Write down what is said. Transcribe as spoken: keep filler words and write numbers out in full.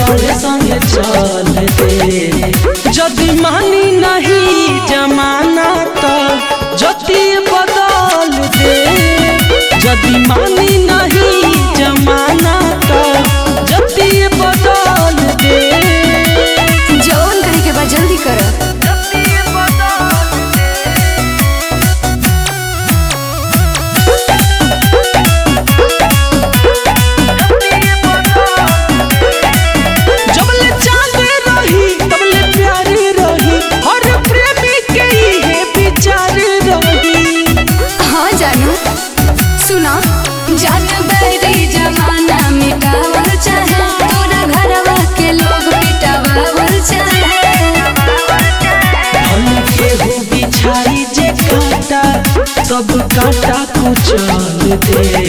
तोरे संगे चल दे। जदि मानी नहीं जमाना तो जति बदल दे। जदि मानी नहीं जमाना तो जति बदल दे। जौन करे के बाद जल्दी कर। सुना जान बैरी जमाना मिटावल चाहे, तोरा घरवा के लोग पिटावल चाहे। केहू बिछाई जे काटा सब काटा कुचल दे।